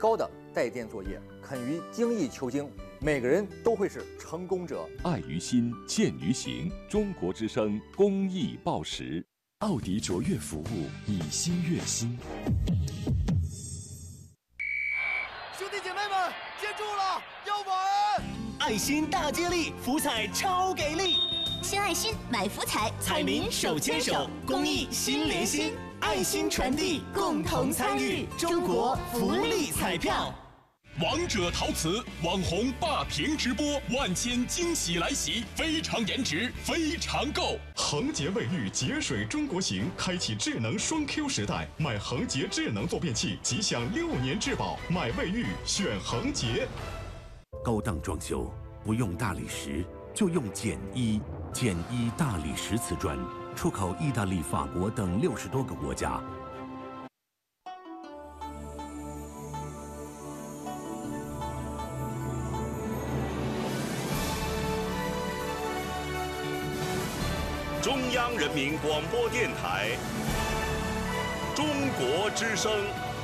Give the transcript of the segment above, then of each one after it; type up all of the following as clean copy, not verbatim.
高的带电作业，肯于精益求精，每个人都会是成功者。 爱于心，见于行。中国之声公益报时，奥迪卓越服务，以心悦心。 兄弟姐妹们，接住了，要玩！ 爱心大接力，福彩超给力！ 献爱心，买福彩， 彩民手牵手，公益心连心，爱心传递，共同参与，中国福利彩票。 王者陶瓷网红霸屏直播，万千惊喜来袭，非常颜值，非常够。 恒洁卫浴节水中国行，开启智能双 Q 时代，买恒洁智能坐便器即享6年质保，买卫浴选恒洁。 高档装修不用大理石，就用简一大理石瓷砖，出口意大利、法国等60多个国家。 中央人民广播电台，中国之声。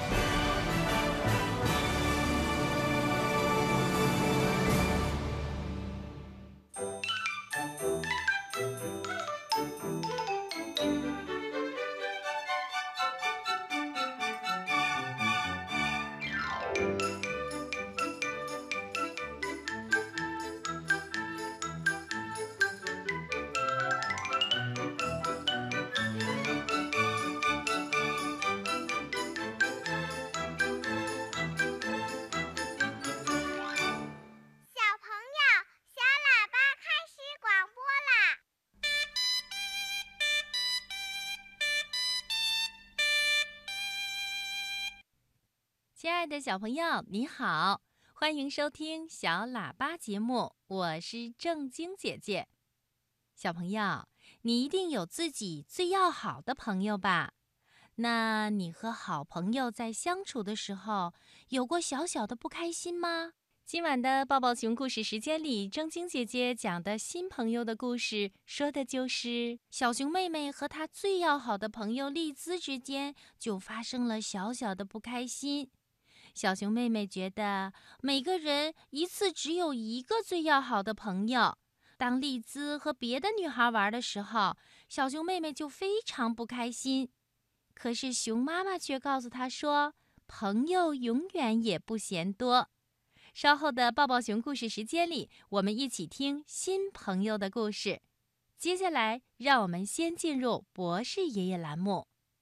亲爱的小朋友，你好，欢迎收听小喇叭节目，我是正晶姐姐。小朋友，你一定有自己最要好的朋友吧？那你和好朋友在相处的时候，有过小小的不开心吗？今晚的抱抱熊故事时间里，正晶姐姐讲的新朋友的故事，说的就是小熊妹妹和她最要好的朋友丽兹之间就发生了小小的不开心。小熊妹妹觉得每个人一次只有一个最要好的朋友。当丽兹和别的女孩玩的时候，小熊妹妹就非常不开心。可是熊妈妈却告诉她说，朋友永远也不嫌多。稍后的抱抱熊故事时间里，我们一起听新朋友的故事。接下来，让我们先进入博士爷爷栏目。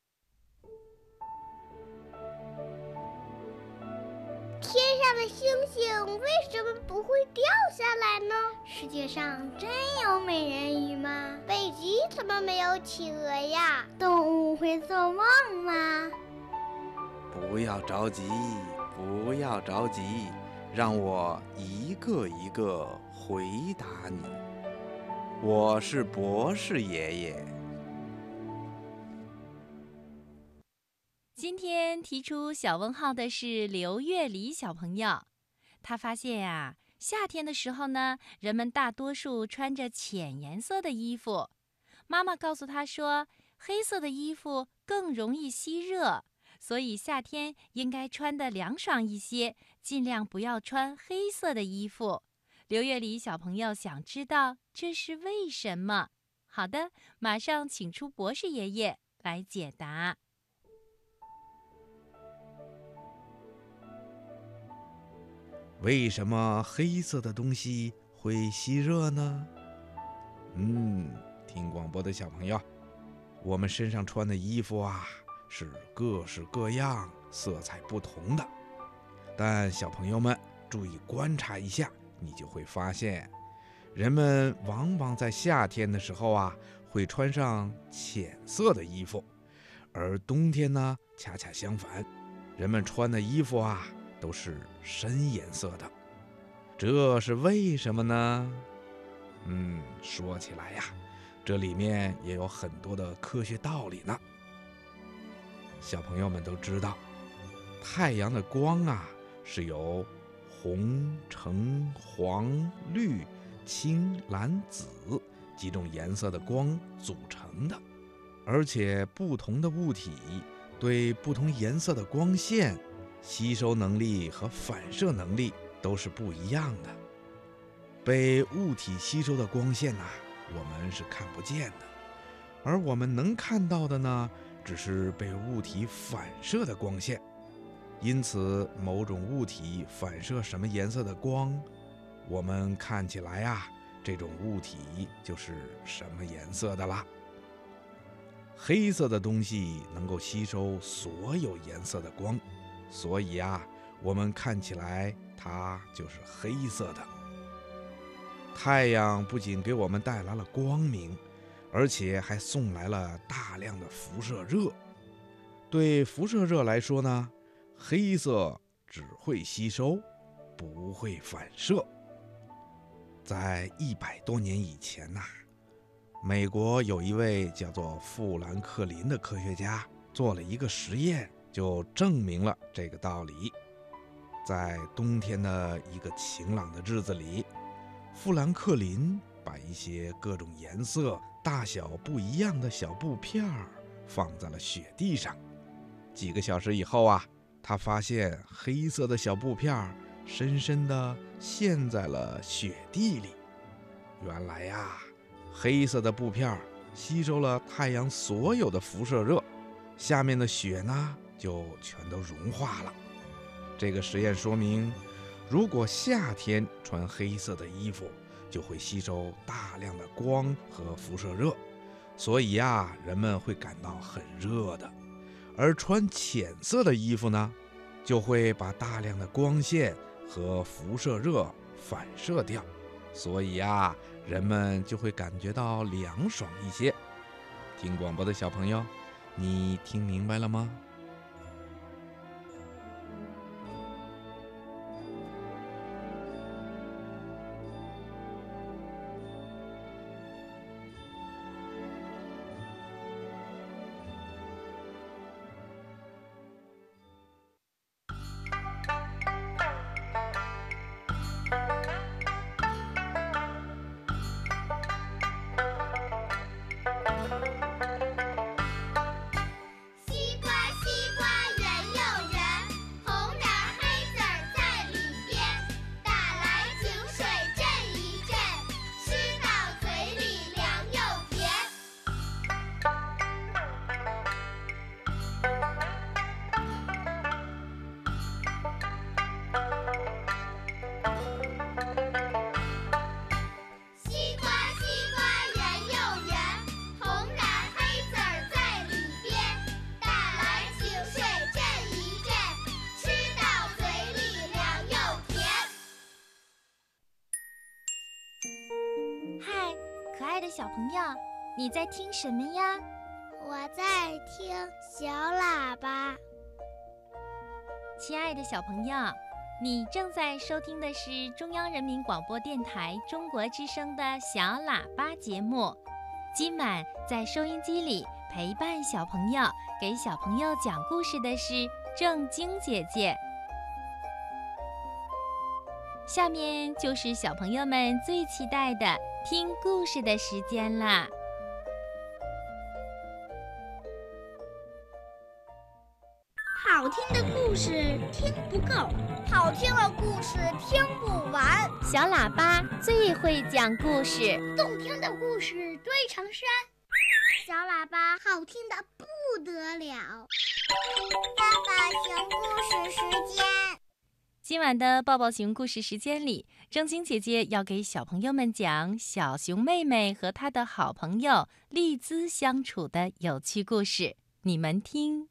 天上的星星为什么不会掉下来呢？世界上真有美人鱼吗？北极怎么没有企鹅呀？动物会做梦吗？ 不要着急，不要着急，让我一个一个回答你。我是博士爷爷。 今天提出小问号的是刘月黎小朋友，他发现呀，夏天的时候呢，人们大多数穿着浅颜色的衣服。妈妈告诉他说，黑色的衣服更容易吸热，所以夏天应该穿得凉爽一些，尽量不要穿黑色的衣服。刘月黎小朋友想知道这是为什么？好的，马上请出博士爷爷来解答。 为什么黑色的东西会吸热呢？听广播的小朋友，我们身上穿的衣服啊，是各式各样、色彩不同的。但小朋友们注意观察一下，你就会发现，人们往往在夏天的时候啊，会穿上浅色的衣服，而冬天呢，恰恰相反，人们穿的衣服啊，都是深颜色的。这是为什么呢？说起来呀，这里面也有很多的科学道理呢。小朋友们都知道，太阳的光啊，是由红、橙、黄、绿、青、蓝、紫几种颜色的光组成的，而且不同的物体对不同颜色的光线吸收能力和反射能力都是不一样的。被物体吸收的光线我们是看不见的，而我们能看到的呢，只是被物体反射的光线。因此，某种物体反射什么颜色的光，我们看起来这种物体就是什么颜色的啦。黑色的东西能够吸收所有颜色的光，所以我们看起来它就是黑色的。太阳不仅给我们带来了光明，而且还送来了大量的辐射热。对辐射热来说呢，黑色只会吸收，不会反射。在100多年以前美国有一位叫做富兰克林的科学家做了一个实验，就证明了这个道理。在冬天的一个晴朗的日子里，富兰克林把一些各种颜色、大小不一样的小布片放在了雪地上。几个小时以后他发现黑色的小布片深深地陷在了雪地里。原来黑色的布片吸收了太阳所有的辐射热，下面的雪呢就全都融化了。这个实验说明，如果夏天穿黑色的衣服，就会吸收大量的光和辐射热，所以人们会感到很热的。而穿浅色的衣服呢，就会把大量的光线和辐射热反射掉，所以人们就会感觉到凉爽一些。听广播的小朋友，你听明白了吗？ 小朋友，你在听什么呀？ 我在听小喇叭。 亲爱的小朋友，你正在收听的是中央人民广播电台中国之声的小喇叭节目。今晚在收音机里陪伴小朋友、给小朋友讲故事的是正晶姐姐。下面就是小朋友们最期待的听故事的时间啦！ 好听的故事听不够，好听的故事听不完。 小喇叭最会讲故事， 动听的故事堆成山。小喇叭好听的不得了。爸爸讲故事时间。 今晚的抱抱熊故事时间里，正晶姐姐要给小朋友们讲小熊妹妹和她的好朋友丽兹相处的有趣故事，你们听。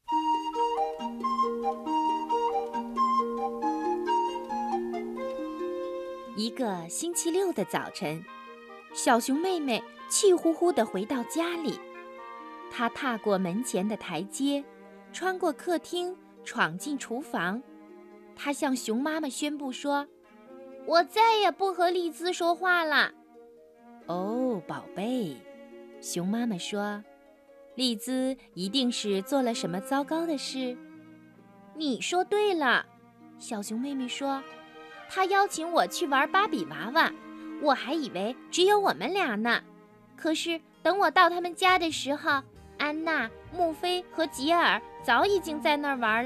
一个星期六的早晨，小熊妹妹气呼呼地回到家里，她踏过门前的台阶，穿过客厅，闯进厨房。他向熊妈妈宣布说：“我再也不和丽兹说话了。”哦，宝贝，熊妈妈说：“丽兹一定是做了什么糟糕的事。”你说对了，小熊妹妹说：“她邀请我去玩芭比娃娃，我还以为只有我们俩呢。可是等我到他们家的时候，安娜、穆菲和吉尔早已经在那儿玩了。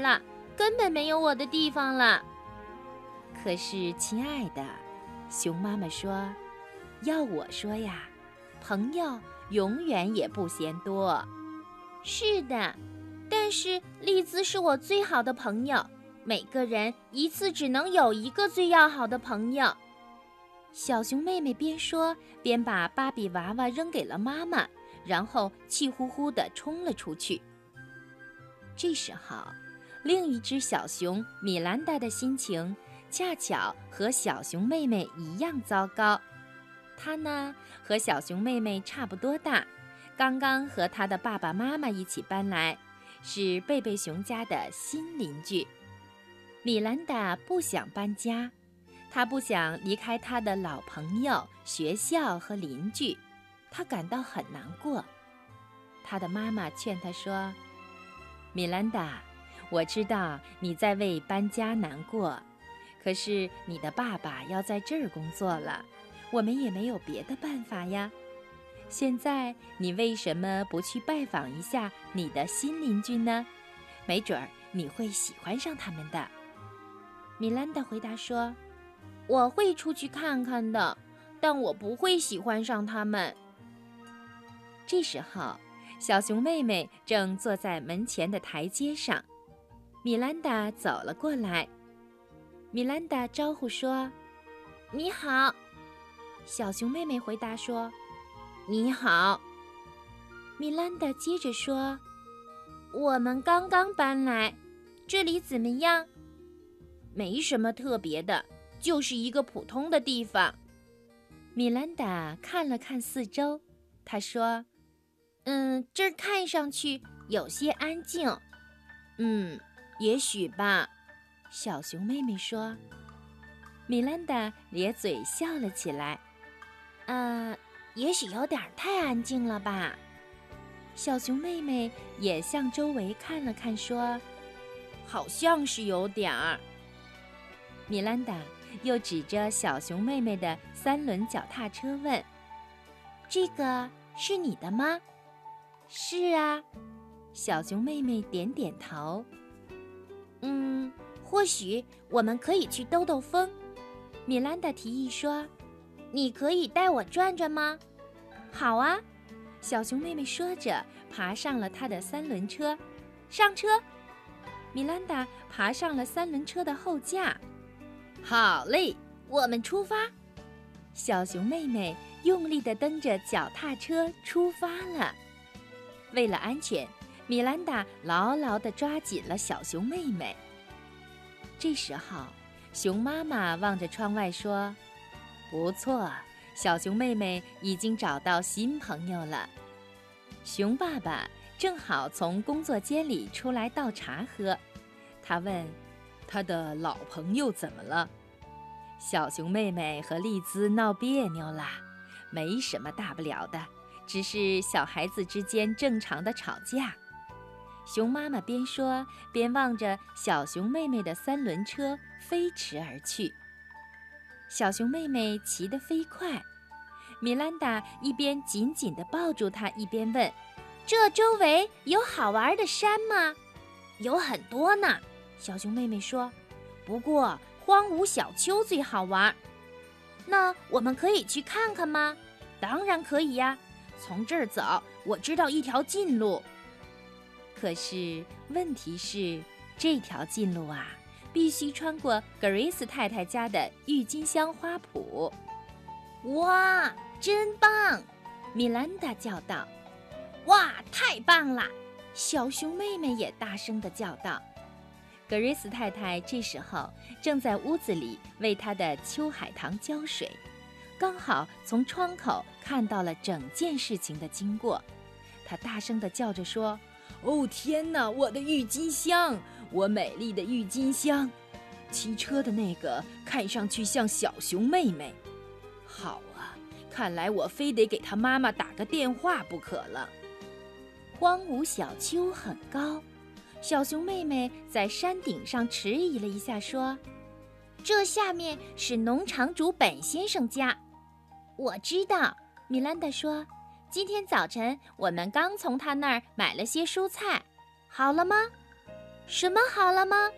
根本没有我的地方了。可是，亲爱的，熊妈妈说，要我说呀，朋友永远也不嫌多。是的，但是丽兹是我最好的朋友，每个人一次只能有一个最要好的朋友。小熊妹妹边说边把芭比娃娃扔给了妈妈，然后气呼呼地冲了出去。这时候，另一只小熊米兰达的心情恰巧和小熊妹妹一样糟糕。她呢，和小熊妹妹差不多大，刚刚和她的爸爸妈妈一起搬来，是贝贝熊家的新邻居。米兰达不想搬家，她不想离开她的老朋友、学校和邻居，她感到很难过。她的妈妈劝她说：“米兰达，我知道你在为搬家难过，可是你的爸爸要在这儿工作了，我们也没有别的办法呀。现在你为什么不去拜访一下你的新邻居呢？没准儿你会喜欢上他们的。”米兰达回答说：“我会出去看看的，但我不会喜欢上他们。”这时候，小熊妹妹正坐在门前的台阶上，米兰达走了过来。米兰达招呼说：“你好。”小熊妹妹回答说：“你好。”米兰达接着说：“我们刚刚搬来，这里怎么样？”“没什么特别的，就是一个普通的地方。”米兰达看了看四周，她说：“这儿看上去有些安静。”“也许吧。”小熊妹妹说。米兰达咧嘴笑了起来。也许有点太安静了吧。小熊妹妹也向周围看了看，说：“好像是有点儿。”米兰达又指着小熊妹妹的3轮脚踏车问：“这个是你的吗？”“是啊。”小熊妹妹点点头。“或许我们可以去兜兜风。”米兰达提议说：“你可以带我转转吗？”“好啊。”小熊妹妹说着，爬上了她的3轮车。“上车！”米兰达爬上了3轮车的后架。“好嘞，我们出发！”小熊妹妹用力地蹬着脚踏车出发了。为了安全，米兰达牢牢地抓紧了小熊妹妹。这时候，熊妈妈望着窗外说：“不错，小熊妹妹已经找到新朋友了。”熊爸爸正好从工作间里出来倒茶喝，他问：“他的老朋友怎么了？”“小熊妹妹和丽兹闹别扭了，没什么大不了的，只是小孩子之间正常的吵架。”熊妈妈边说边望着小熊妹妹的3轮车飞驰而去。小熊妹妹骑得飞快，米兰达一边紧紧地抱住她，一边问：“这周围有好玩的山吗？”“有很多呢。”小熊妹妹说，“不过荒芜小丘最好玩。”“那我们可以去看看吗？”“当然可以呀，从这儿走，我知道一条近路。”可是问题是，这条近路啊，必须穿过格瑞斯太太家的郁金香花圃。“哇，真棒！”米兰达叫道。“哇，太棒了！”小熊妹妹也大声地叫道。格瑞斯太太这时候正在屋子里为她的秋海棠浇水，刚好从窗口看到了整件事情的经过。她大声地叫着说：“哦天哪，我的郁金香，我美丽的郁金香！骑车的那个看上去像小熊妹妹。好啊，看来我非得给她妈妈打个电话不可了。”荒芜小丘很高，小熊妹妹在山顶上迟疑了一下，说：“这下面是农场主本先生家。”“我知道。”米兰达说，“今天早晨我们刚从他那儿买了些蔬菜。”“好了吗？”“什么好了吗？”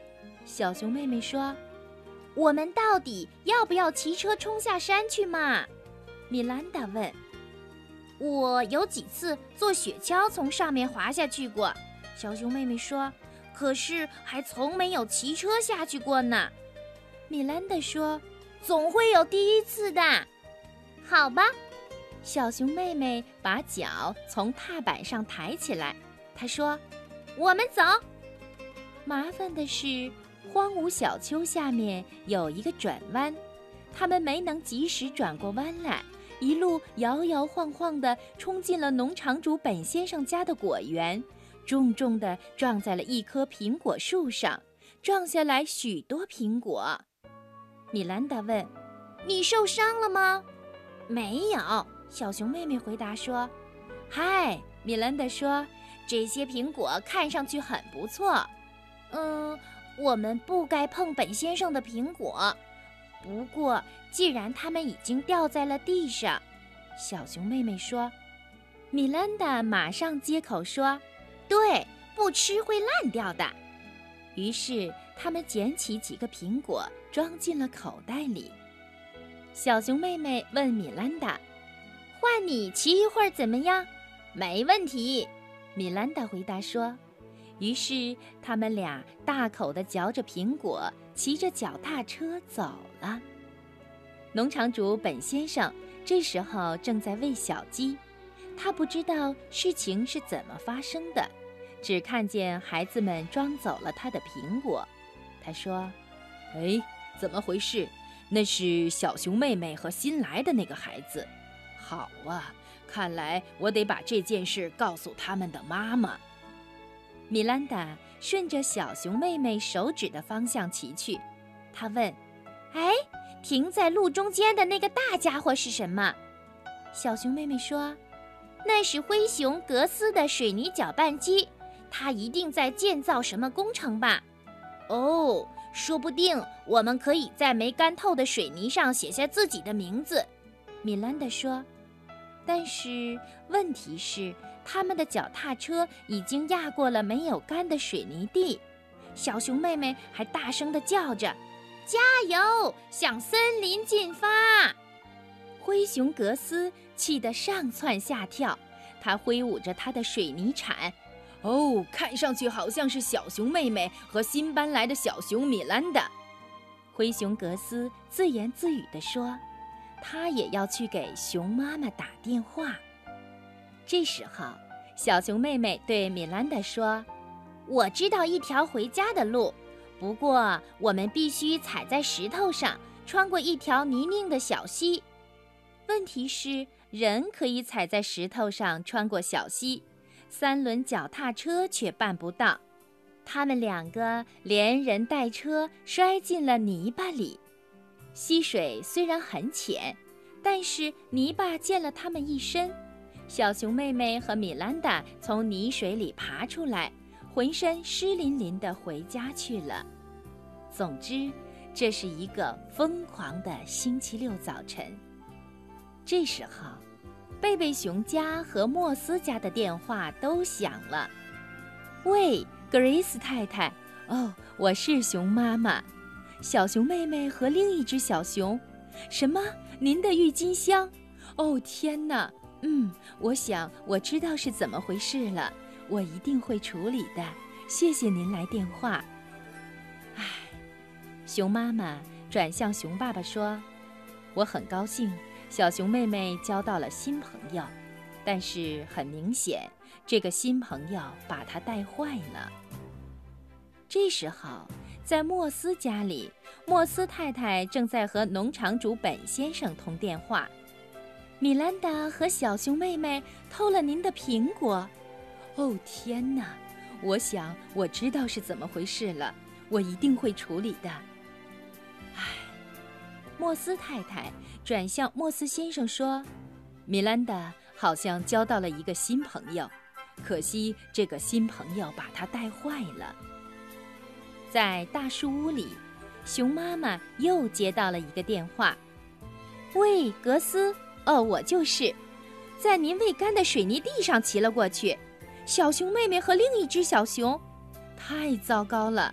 小熊妹妹说：“我们到底要不要骑车冲下山去嘛？”米兰达问。“我有几次坐雪橇从上面滑下去过。”小熊妹妹说，“可是还从没有骑车下去过呢。”米兰达说：“总会有第一次的。”好吧，小熊妹妹把脚从踏板上抬起来，她说：“我们走。”麻烦的是，荒芜小丘下面有一个转弯，他们没能及时转过弯来，一路摇摇晃晃地冲进了农场主本先生家的果园，重重地撞在了一棵苹果树上，撞下来许多苹果。米兰达问：“你受伤了吗？”“没有。”小熊妹妹回答说。“嗨，”米兰达说，“这些苹果看上去很不错。我们不该碰本先生的苹果，不过既然它们已经掉在了地上。”小熊妹妹说。米兰达马上接口说：“对，不吃会烂掉的。”于是他们捡起几个苹果装进了口袋里。小熊妹妹问米兰达：“换你骑一会儿怎么样？”“没问题。”米兰达回答说。于是他们俩大口地嚼着苹果，骑着脚踏车走了。农场主本先生这时候正在喂小鸡，他不知道事情是怎么发生的，只看见孩子们装走了他的苹果。他说：“哎，怎么回事？那是小熊妹妹和新来的那个孩子。好啊，看来我得把这件事告诉他们的妈妈。”米兰达顺着小熊妹妹手指的方向骑去，她问：“哎，停在路中间的那个大家伙是什么？”小熊妹妹说：“那是灰熊格斯的水泥搅拌机，它一定在建造什么工程吧？”“哦，说不定我们可以在没干透的水泥上写下自己的名字。”米兰达说。但是问题是，他们的脚踏车已经压过了没有干的水泥地。小熊妹妹还大声地叫着：“加油，向森林进发！”灰熊格斯气得上蹿下跳，他挥舞着他的水泥铲。哦，看上去好像是小熊妹妹和新搬来的小熊米兰达。灰熊格斯自言自语地说，他也要去给熊妈妈打电话。这时候，小熊妹妹对米兰达说：“我知道一条回家的路，不过我们必须踩在石头上，穿过一条泥泞的小溪。”问题是，人可以踩在石头上穿过小溪，3轮脚踏车却办不到。他们两个连人带车摔进了泥巴里。溪水虽然很浅，但是泥巴溅了他们一身。小熊妹妹和米兰达从泥水里爬出来，浑身湿淋淋地回家去了。总之，这是一个疯狂的星期六早晨。这时候，贝贝熊家和莫斯家的电话都响了。“喂，格瑞斯太太。”“哦，我是熊妈妈。”小熊妹妹和另一只小熊。“什么？您的郁金香？哦，天哪！我想我知道是怎么回事了，我一定会处理的。谢谢您来电话。”唉，熊妈妈转向熊爸爸说：“我很高兴小熊妹妹交到了新朋友，但是很明显，这个新朋友把她带坏了。”这时候，在莫斯家里，莫斯太太正在和农场主本先生通电话。“米兰达和小熊妹妹偷了您的苹果。”“哦，天哪！我想我知道是怎么回事了，我一定会处理的。”唉，莫斯太太转向莫斯先生说：“米兰达好像交到了一个新朋友，可惜这个新朋友把她带坏了。”在大树屋里，熊妈妈又接到了一个电话。“喂，格斯。”“哦，我就是，在您未干的水泥地上骑了过去。小熊妹妹和另一只小熊。”“太糟糕了！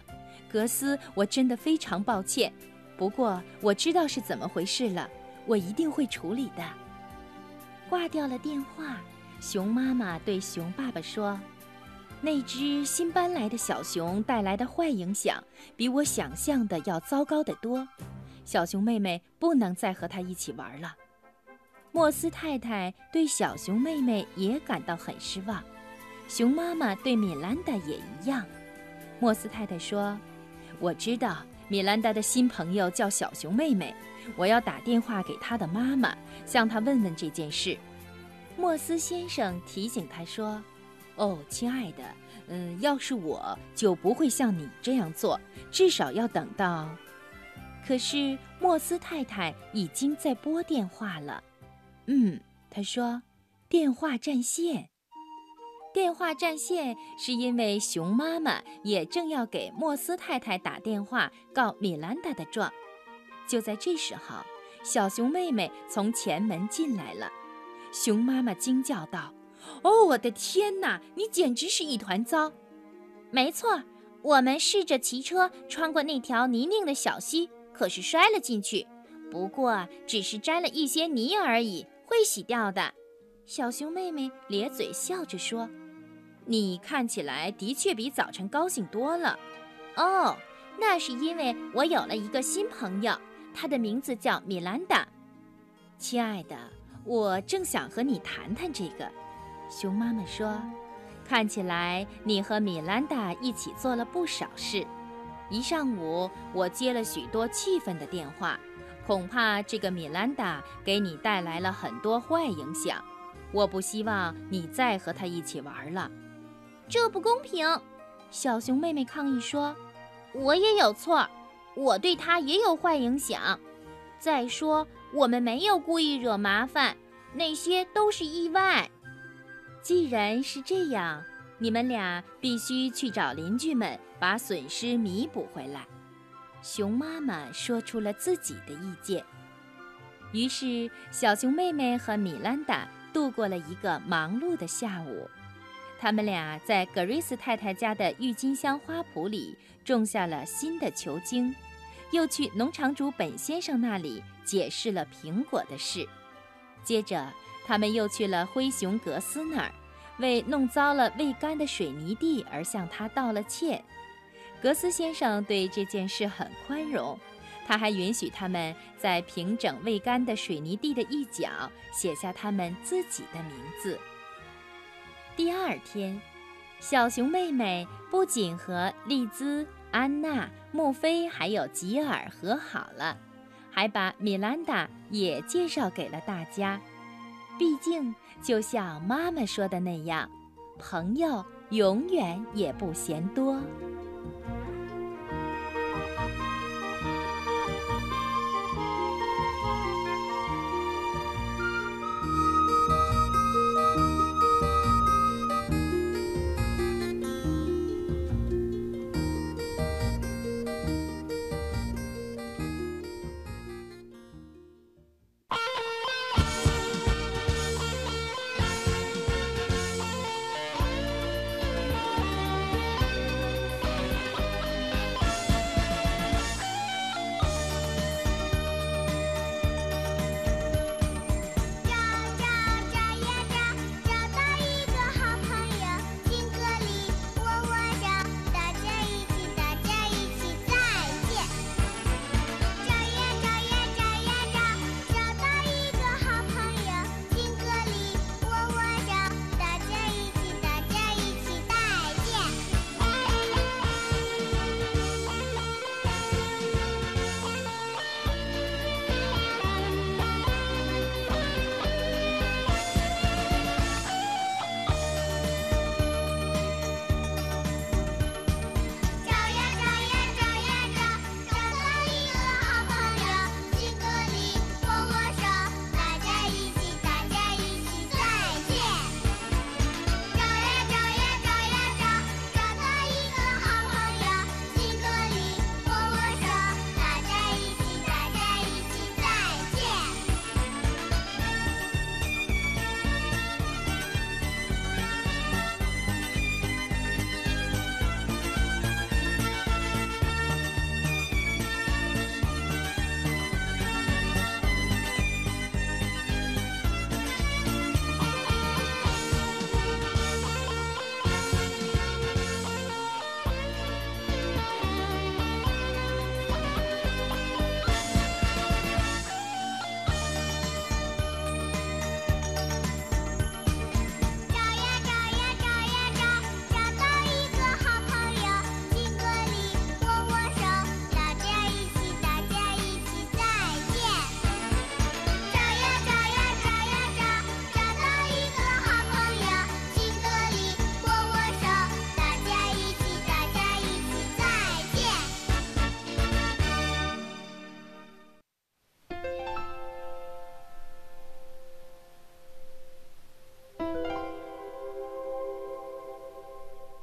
格斯，我真的非常抱歉，不过我知道是怎么回事了，我一定会处理的。挂掉了电话，熊妈妈对熊爸爸说：“那只新搬来的小熊带来的坏影响，比我想象的要糟糕得多。小熊妹妹不能再和它一起玩了。”莫斯太太对小熊妹妹也感到很失望，熊妈妈对米兰达也一样。莫斯太太说：“我知道米兰达的新朋友叫小熊妹妹，我要打电话给她的妈妈，向她问问这件事。”莫斯先生提醒她说：“哦，亲爱的，要是我就不会像你这样做，至少要等到……”可是莫斯太太已经在拨电话了。她说：“电话占线。”电话占线是因为熊妈妈也正要给莫斯太太打电话告米兰达的状。就在这时候，小熊妹妹从前门进来了。熊妈妈惊叫道：“哦，我的天哪，你简直是一团糟！” 没错，我们试着骑车穿过那条泥泞的小溪，可是摔了进去，不过只是沾了一些泥而已，会洗掉的。 小熊妹妹咧嘴笑着说：“你看起来的确比早晨高兴多了。” 哦，那是因为我有了一个新朋友，她的名字叫米兰达。 亲爱的，我正想和你谈谈这个。熊妈妈说：“看起来你和米兰达一起做了不少事。一上午我接了许多气愤的电话，恐怕这个米兰达给你带来了很多坏影响。我不希望你再和他一起玩了。” 这不公平， 小熊妹妹抗议说：“ 我也有错，我对他也有坏影响。再说，我们没有故意惹麻烦，那些都是意外。” 既然是这样，你们俩必须去找邻居们把损失弥补回来。熊妈妈说出了自己的意见。于是小熊妹妹和米兰达度过了一个忙碌的下午。他们俩在格瑞斯太太家的郁金香花圃里种下了新的球茎，又去农场主本先生那里解释了苹果的事。接着他们又去了灰熊格斯那儿，为弄糟了未干的水泥地而向他道了歉。格斯先生对这件事很宽容，他还允许他们在平整未干的水泥地的一角写下他们自己的名字。第二天，小熊妹妹不仅和丽兹、安娜、穆菲还有吉尔和好了，还把米兰达也介绍给了大家。毕竟就像妈妈说的那样，朋友永远也不嫌多。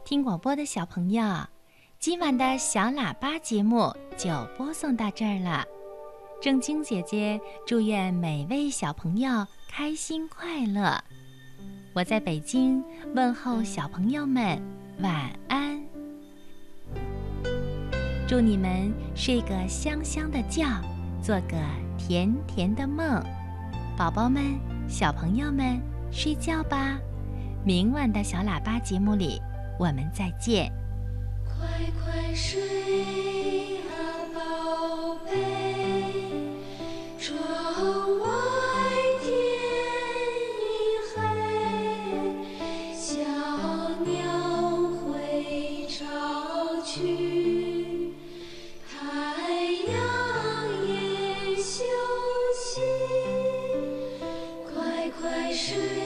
听广播的小朋友，今晚的小喇叭节目就播送到这儿了。正晶姐姐祝愿每位小朋友开心快乐。我在北京问候小朋友们晚安，祝你们睡个香香的觉，做个甜甜的梦。宝宝们、小朋友们，睡觉吧。明晚的小喇叭节目里，我们再见。 快快睡啊，宝贝，窗外天已黑，小鸟会巢去，太阳也休息，快快睡。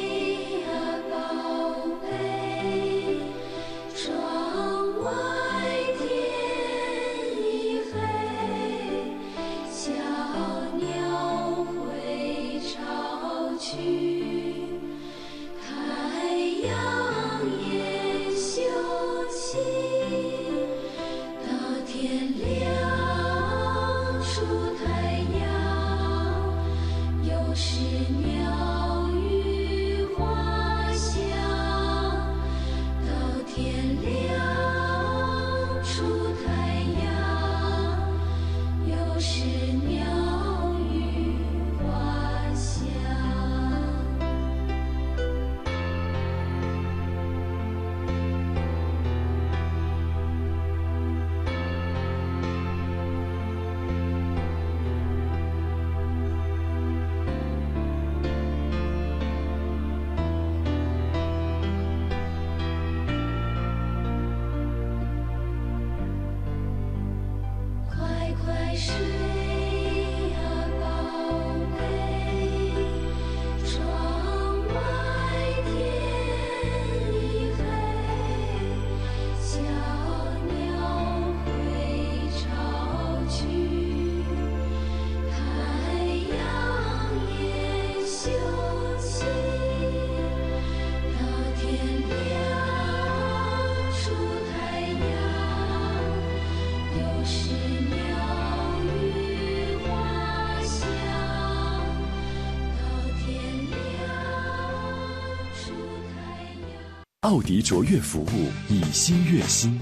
奥迪卓越服务，以心悦心。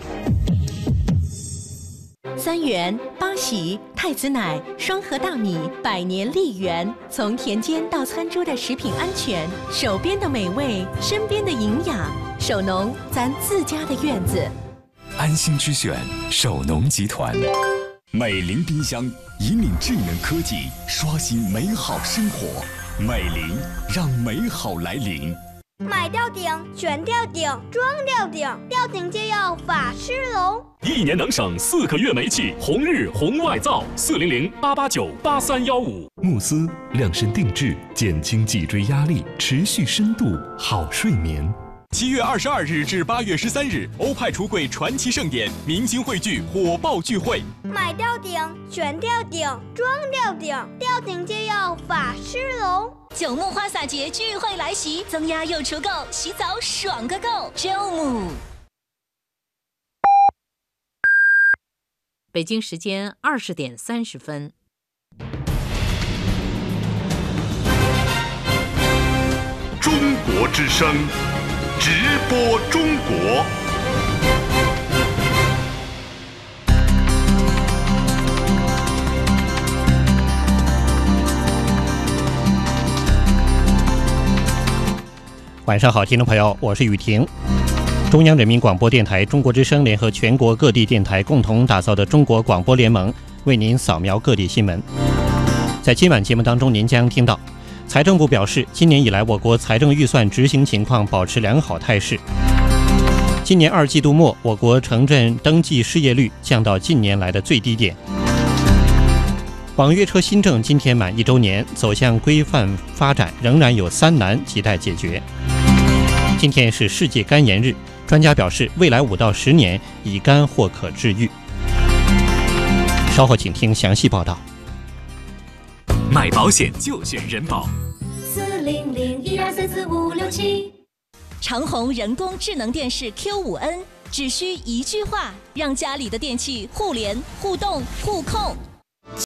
3元、八喜、太子奶、双核大米、百年丽源，从田间到餐桌的食品安全，手边的美味，身边的营养，手农咱自家的院子。 安心之选，手农集团。美菱冰箱引领智能科技，刷新美好生活。美菱让美好来临。 买吊顶，选吊顶，装吊顶，吊顶就要法狮龙。 1年能省4个月煤气，红日红外皂，400-889-8315。 慕斯量身定制，减轻脊椎压力，持续深度好睡眠。 7月22日至8月13日，欧派橱柜传奇盛典，明星汇聚，火爆聚会。 买吊顶，选吊顶，装吊顶，吊顶就要法狮龙。 九牧花洒节聚会来袭，增压又除垢，洗澡爽个够。九牧。 北京时间20点30分。 中国之声，直播中国。 晚上好，听众朋友，我是雨婷。中央人民广播电台中国之声联合全国各地电台共同打造的中国广播联盟，为您扫描各地新闻。在今晚节目当中，您将听到财政部表示，今年以来我国财政预算执行情况保持良好态势。今年2季度末，我国城镇登记失业率降到近年来的最低点。网约车新政今天满1周年，走向规范发展仍然有3难亟待解决。今天是世界肝炎日，专家表示，未来5到10年乙肝或可治愈。稍后请听详细报道。 买保险就选人保。 400-1234-567。 长虹人工智能电视 Q5N， 只需一句话，让家里的电器互联、互动、互控。